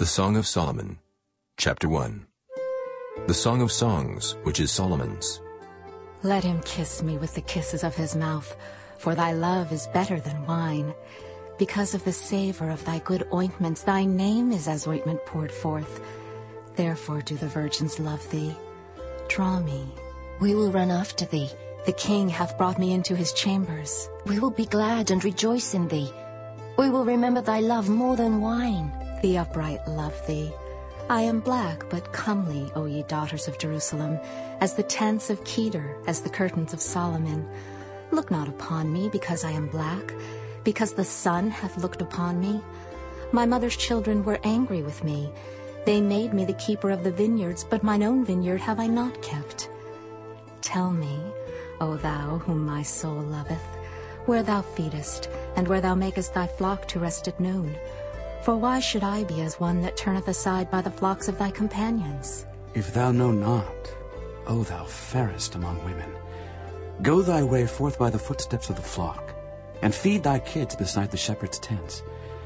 The Song of Solomon, Chapter 1. The Song of Songs, which is Solomon's. Let him kiss me with the kisses of his mouth, for thy love is better than wine. Because of the savor of thy good ointments, thy name is as ointment poured forth. Therefore do the virgins love thee. Draw me. We will run after thee. The king hath brought me into his chambers. We will be glad and rejoice in thee. We will remember thy love more than wine. The upright love thee. I am black but comely, O ye daughters of Jerusalem, as the tents of Kedar, as the curtains of Solomon. Look not upon me because I am black, because the sun hath looked upon me. My mother's children were angry with me. They made me the keeper of the vineyards, but mine own vineyard have I not kept. Tell me, O thou whom my soul loveth, where thou feedest, and where thou makest thy flock to rest at noon. For why should I be as one that turneth aside by the flocks of thy companions? If thou know not, O thou fairest among women, go thy way forth by the footsteps of the flock, and feed thy kids beside the shepherd's tents.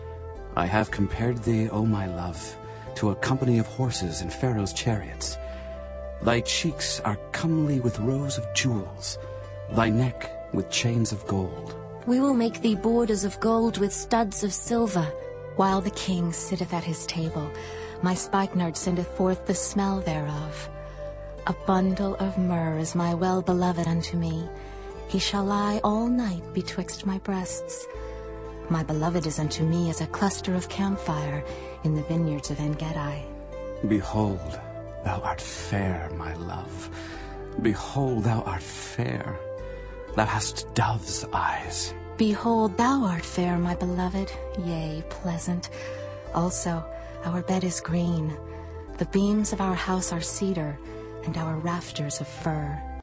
I have compared thee, O my love, to a company of horses in Pharaoh's chariots. Thy cheeks are comely with rows of jewels, thy neck with chains of gold. We will make thee borders of gold with studs of silver. While the king sitteth at his table, my spikenard sendeth forth the smell thereof. A bundle of myrrh is my well-beloved unto me. He shall lie all night betwixt my breasts. My beloved is unto me as a cluster of camphire in the vineyards of En-gedi. Behold, thou art fair, my love. Behold, thou art fair. Thou hast dove's eyes. Behold, thou art fair, my beloved, yea, pleasant. Also, our bed is green. The beams of our house are cedar, and our rafters of fir.